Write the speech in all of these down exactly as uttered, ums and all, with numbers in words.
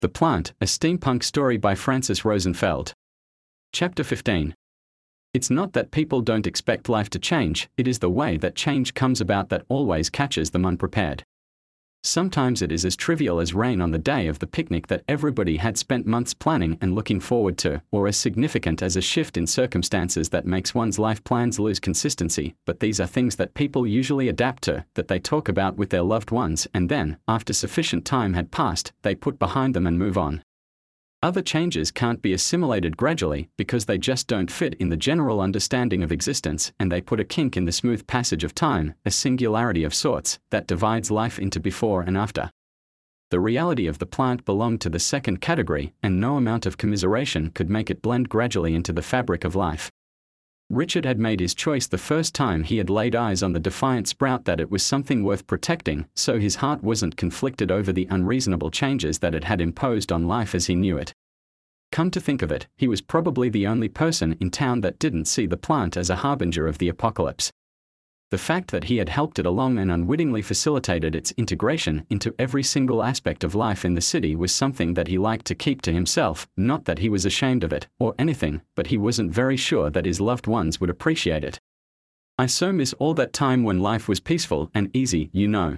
The Plant, a steampunk story by Francis Rosenfeld. Chapter fifteen. It's not that people don't expect life to change, it is the way that change comes about that always catches them unprepared. Sometimes it is as trivial as rain on the day of the picnic that everybody had spent months planning and looking forward to, or as significant as a shift in circumstances that makes one's life plans lose consistency, but these are things that people usually adapt to, that they talk about with their loved ones, and then, after sufficient time had passed, they put behind them and move on. Other changes can't be assimilated gradually because they just don't fit in the general understanding of existence, and they put a kink in the smooth passage of time, a singularity of sorts, that divides life into before and after. The reality of The Plant belonged to the second category, and no amount of commiseration could make it blend gradually into the fabric of life. Richard had made his choice the first time he had laid eyes on the defiant sprout that it was something worth protecting, so his heart wasn't conflicted over the unreasonable changes that it had imposed on life as he knew it. Come to think of it, he was probably the only person in town that didn't see the plant as a harbinger of the apocalypse. The fact that he had helped it along and unwittingly facilitated its integration into every single aspect of life in the city was something that he liked to keep to himself, not that he was ashamed of it, or anything, but he wasn't very sure that his loved ones would appreciate it. "I so miss all that time when life was peaceful and easy, you know,"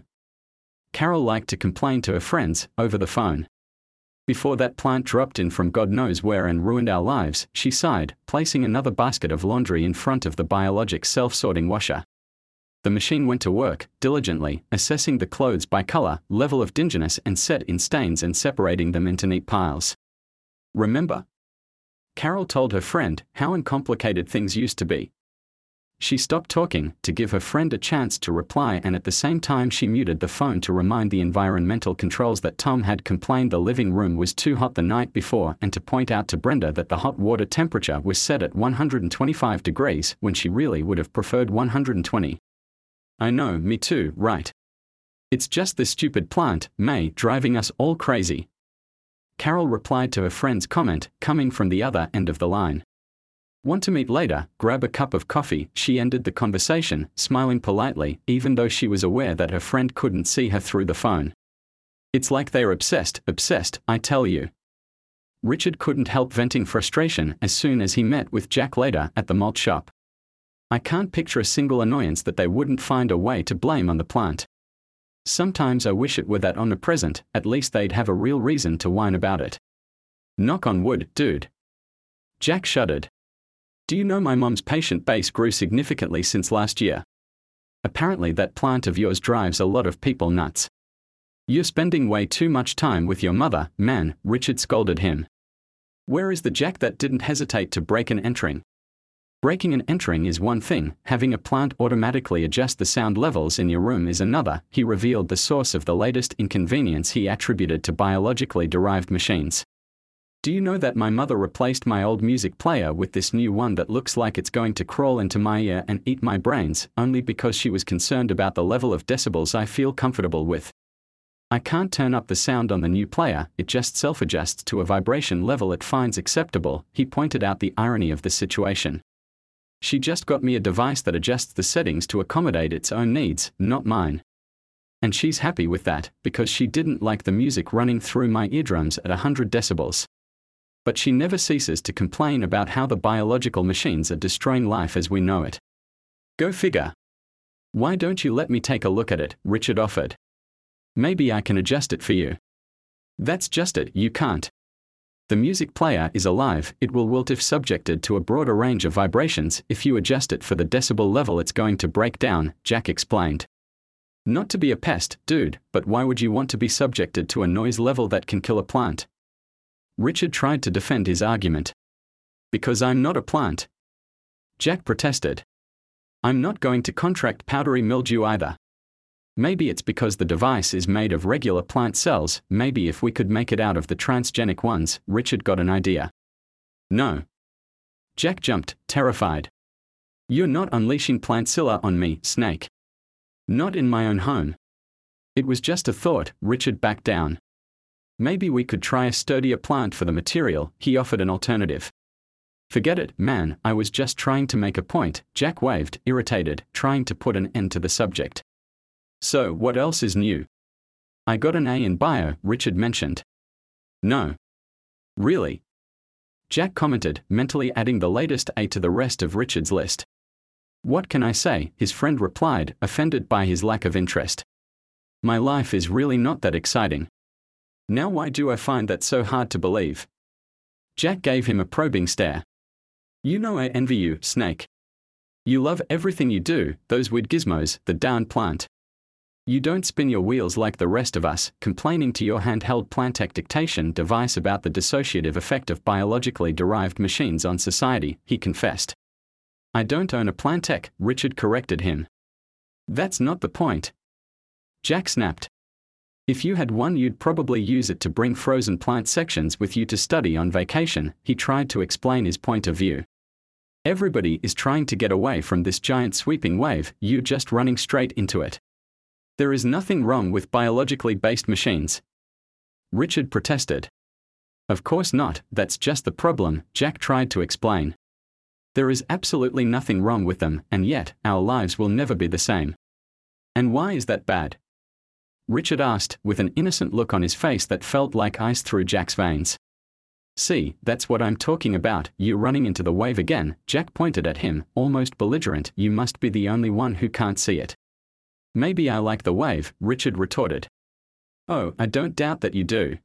Carol liked to complain to her friends, over the phone. "Before that plant dropped in from God knows where and ruined our lives," she sighed, placing another basket of laundry in front of the Biologic self-sorting washer. The machine went to work, diligently, assessing the clothes by color, level of dinginess and set in stains and separating them into neat piles. "Remember?" Carol told her friend how uncomplicated things used to be. She stopped talking, to give her friend a chance to reply, and at the same time she muted the phone to remind the environmental controls that Tom had complained the living room was too hot the night before, and to point out to Brenda that the hot water temperature was set at one hundred twenty-five degrees when she really would have preferred one hundred twenty. "I know, me too, right? It's just this stupid plant, May, driving us all crazy," Carol replied to her friend's comment, coming from the other end of the line. "Want to meet later, grab a cup of coffee?" She ended the conversation, smiling politely, even though she was aware that her friend couldn't see her through the phone. "It's like they're obsessed, obsessed, I tell you." Richard couldn't help venting frustration as soon as he met with Jack later at the malt shop. "I can't picture a single annoyance that they wouldn't find a way to blame on the plant. Sometimes I wish it were that omnipresent, at least they'd have a real reason to whine about it. Knock on wood, dude." Jack shuddered. "Do you know my mom's patient base grew significantly since last year? Apparently that plant of yours drives a lot of people nuts." "You're spending way too much time with your mother, man," Richard scolded him. "Where is the Jack that didn't hesitate to break and entering?" "Breaking and entering is one thing, having a plant automatically adjust the sound levels in your room is another." He revealed the source of the latest inconvenience he attributed to biologically derived machines. "Do you know that my mother replaced my old music player with this new one that looks like it's going to crawl into my ear and eat my brains, only because she was concerned about the level of decibels I feel comfortable with? I can't turn up the sound on the new player, it just self-adjusts to a vibration level it finds acceptable." He pointed out the irony of the situation. "She just got me a device that adjusts the settings to accommodate its own needs, not mine. And she's happy with that, because she didn't like the music running through my eardrums at one hundred decibels. But she never ceases to complain about how the biological machines are destroying life as we know it. Go figure. Why don't you let me take a look at it?" Richard offered. "Maybe I can adjust it for you." "That's just it, you can't. The music player is alive, it will wilt if subjected to a broader range of vibrations. If you adjust it for the decibel level it's going to break down," Jack explained. "Not to be a pest, dude, but why would you want to be subjected to a noise level that can kill a plant?" Richard tried to defend his argument. "Because I'm not a plant," Jack protested. "I'm not going to contract powdery mildew either. Maybe it's because the device is made of regular plant cells, maybe if we could make it out of the transgenic ones." Richard got an idea. "No." Jack jumped, terrified. "You're not unleashing Plantzilla on me, Snake. Not in my own home." "It was just a thought," Richard backed down. "Maybe we could try a sturdier plant for the material," he offered an alternative. "Forget it, man, I was just trying to make a point," Jack waved, irritated, trying to put an end to the subject. "So, what else is new?" "I got an A in bio," Richard mentioned. No. Really? Jack commented, mentally adding the latest A to the rest of Richard's list. What can I say? His friend replied, offended by his lack of interest. My life is really not that exciting. Now why do I find that so hard to believe? Jack gave him a probing stare. You know I envy you, Snake. You love everything you do, those weird gizmos, the darn plant. You don't spin your wheels like the rest of us, complaining to your handheld Plantech dictation device about the dissociative effect of biologically derived machines on society, he confessed. I don't own a Plantech, Richard corrected him. That's not the point. Jack snapped. If you had one, you'd probably use it to bring frozen plant sections with you to study on vacation, he tried to explain his point of view. Everybody is trying to get away from this giant sweeping wave, you're just running straight into it. There is nothing wrong with biologically based machines. Richard protested. Of course not, that's just the problem, Jack tried to explain. There is absolutely nothing wrong with them, and yet, our lives will never be the same. And why is that bad? Richard asked, with an innocent look on his face that felt like ice through Jack's veins. See, that's what I'm talking about, you running into the wave again, Jack pointed at him, almost belligerent, you must be the only one who can't see it. Maybe I like the wave, Richard retorted. Oh, I don't doubt that you do.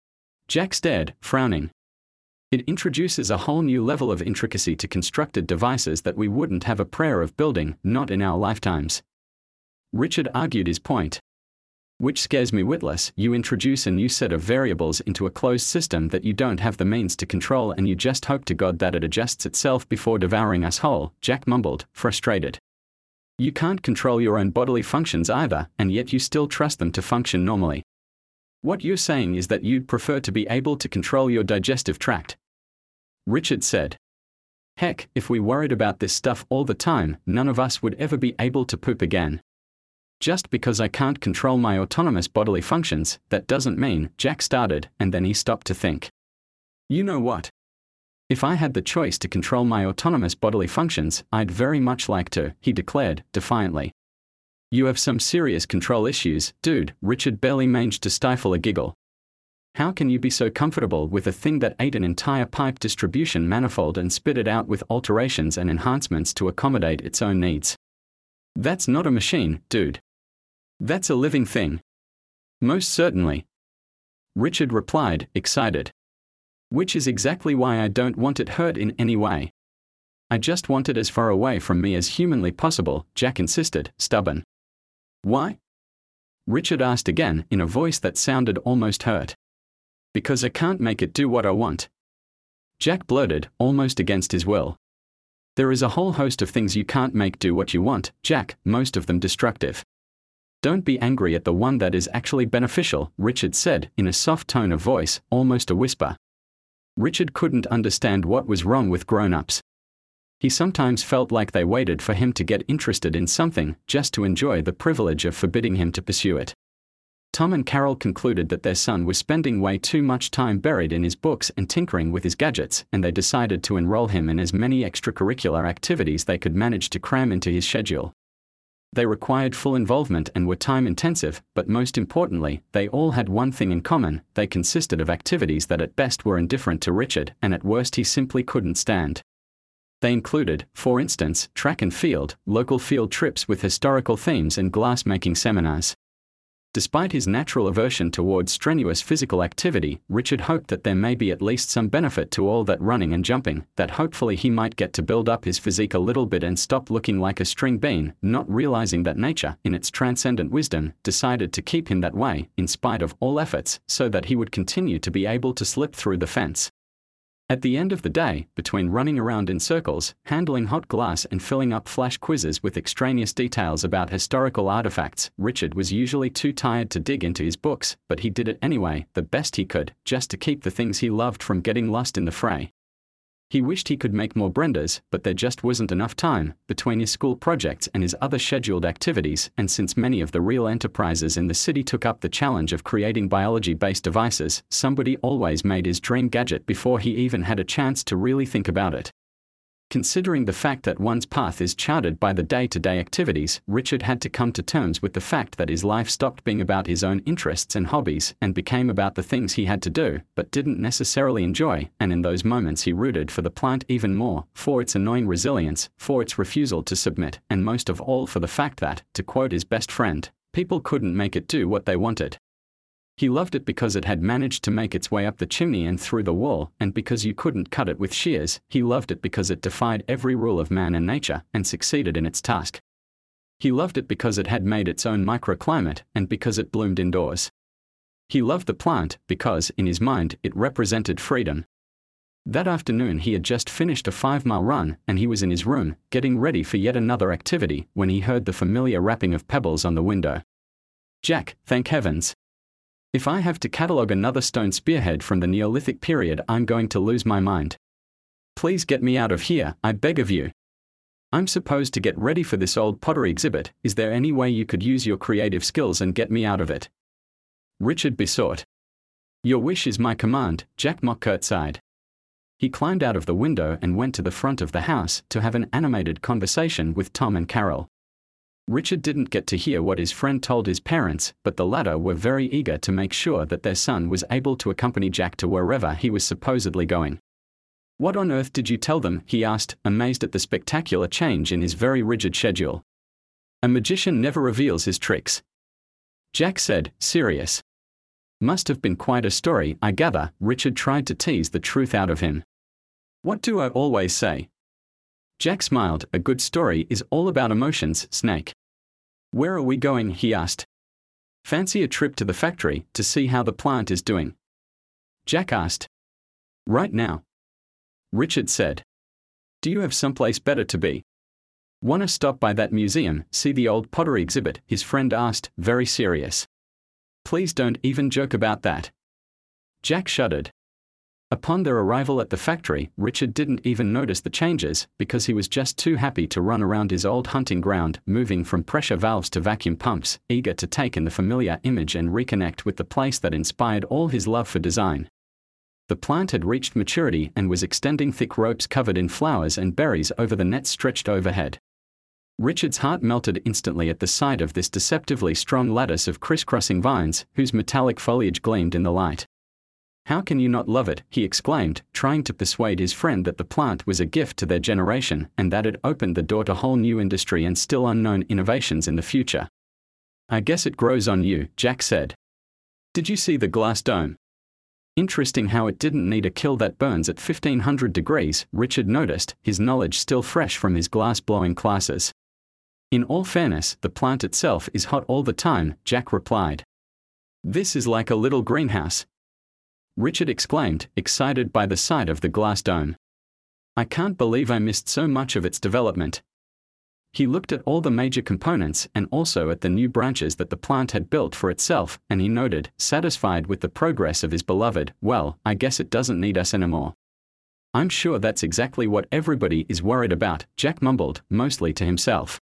Jack stared, frowning. It introduces a whole new level of intricacy to constructed devices that we wouldn't have a prayer of building, not in our lifetimes. Richard argued his point. Which scares me witless, you introduce a new set of variables into a closed system that you don't have the means to control and you just hope to God that it adjusts itself before devouring us whole, Jack mumbled, frustrated. You can't control your own bodily functions either, and yet you still trust them to function normally. What you're saying is that you'd prefer to be able to control your digestive tract. Richard said. Heck, if we worried about this stuff all the time, none of us would ever be able to poop again. Just because I can't control my autonomous bodily functions, that doesn't mean, Jack started, and then he stopped to think. You know what? If I had the choice to control my autonomous bodily functions, I'd very much like to, he declared, defiantly. You have some serious control issues, dude, Richard barely managed to stifle a giggle. How can you be so comfortable with a thing that ate an entire pipe distribution manifold and spit it out with alterations and enhancements to accommodate its own needs? That's not a machine, dude. That's a living thing. Most certainly. Richard replied, excited. Which is exactly why I don't want it hurt in any way. I just want it as far away from me as humanly possible, Jack insisted, stubborn. Why? Richard asked again, in a voice that sounded almost hurt. Because I can't make it do what I want. Jack blurted, almost against his will. There is a whole host of things you can't make do what you want, Jack, most of them destructive. Don't be angry at the one that is actually beneficial, Richard said, in a soft tone of voice, almost a whisper. Richard couldn't understand what was wrong with grown-ups. He sometimes felt like they waited for him to get interested in something, just to enjoy the privilege of forbidding him to pursue it. Tom and Carol concluded that their son was spending way too much time buried in his books and tinkering with his gadgets, and they decided to enroll him in as many extracurricular activities they could manage to cram into his schedule. They required full involvement and were time-intensive, but most importantly, they all had one thing in common: they consisted of activities that at best were indifferent to Richard, and at worst he simply couldn't stand. They included, for instance, track and field, local field trips with historical themes and glass-making seminars. Despite his natural aversion towards strenuous physical activity, Richard hoped that there may be at least some benefit to all that running and jumping, that hopefully he might get to build up his physique a little bit and stop looking like a string bean, not realizing that nature, in its transcendent wisdom, decided to keep him that way, in spite of all efforts, so that he would continue to be able to slip through the fence. At the end of the day, between running around in circles, handling hot glass and filling up flash quizzes with extraneous details about historical artifacts, Richard was usually too tired to dig into his books, but he did it anyway, the best he could, just to keep the things he loved from getting lost in the fray. He wished he could make more Brendas, but there just wasn't enough time, between his school projects and his other scheduled activities, and since many of the real enterprises in the city took up the challenge of creating biology-based devices, somebody always made his dream gadget before he even had a chance to really think about it. Considering the fact that one's path is charted by the day-to-day activities, Richard had to come to terms with the fact that his life stopped being about his own interests and hobbies and became about the things he had to do, but didn't necessarily enjoy, and in those moments he rooted for the plant even more, for its annoying resilience, for its refusal to submit, and most of all for the fact that, to quote his best friend, people couldn't make it do what they wanted. He loved it because it had managed to make its way up the chimney and through the wall, and because you couldn't cut it with shears. He loved it because it defied every rule of man and nature, and succeeded in its task. He loved it because it had made its own microclimate, and because it bloomed indoors. He loved the plant because, in his mind, it represented freedom. That afternoon he had just finished a five-mile run, and he was in his room, getting ready for yet another activity, when he heard the familiar rapping of pebbles on the window. "Jack, thank heavens! If I have to catalogue another stone spearhead from the Neolithic period, I'm going to lose my mind. Please get me out of here, I beg of you. I'm supposed to get ready for this old pottery exhibit. Is there any way you could use your creative skills and get me out of it?" Richard besought. "Your wish is my command," Jack mock curtsied. He climbed out of the window and went to the front of the house to have an animated conversation with Tom and Carol. Richard didn't get to hear what his friend told his parents, but the latter were very eager to make sure that their son was able to accompany Jack to wherever he was supposedly going. "What on earth did you tell them?" he asked, amazed at the spectacular change in his very rigid schedule. "A magician never reveals his tricks," Jack said, serious. "Must have been quite a story, I gather." Richard tried to tease the truth out of him. "What do I always say?" Jack smiled. "A good story is all about emotions, Snake." "Where are we going?" he asked. "Fancy a trip to the factory to see how the plant is doing?" Jack asked. "Right now?" Richard said. "Do you have someplace better to be?" "Wanna stop by that museum, see the old pottery exhibit?" his friend asked, very serious. "Please don't even joke about that." Jack shuddered. Upon their arrival at the factory, Richard didn't even notice the changes, because he was just too happy to run around his old hunting ground, moving from pressure valves to vacuum pumps, eager to take in the familiar image and reconnect with the place that inspired all his love for design. The plant had reached maturity and was extending thick ropes covered in flowers and berries over the nets stretched overhead. Richard's heart melted instantly at the sight of this deceptively strong lattice of crisscrossing vines, whose metallic foliage gleamed in the light. "How can you not love it?" he exclaimed, trying to persuade his friend that the plant was a gift to their generation, and that it opened the door to whole new industry and still unknown innovations in the future. "I guess it grows on you," Jack said. "Did you see the glass dome? Interesting how it didn't need a kiln that burns at fifteen hundred degrees, Richard noticed, his knowledge still fresh from his glass-blowing classes. "In all fairness, the plant itself is hot all the time," Jack replied. "This is like a little greenhouse," Richard exclaimed, excited by the sight of the glass dome. "I can't believe I missed so much of its development." He looked at all the major components and also at the new branches that the plant had built for itself, and he noted, satisfied with the progress of his beloved, "Well, I guess it doesn't need us anymore." "I'm sure that's exactly what everybody is worried about," Jack mumbled, mostly to himself.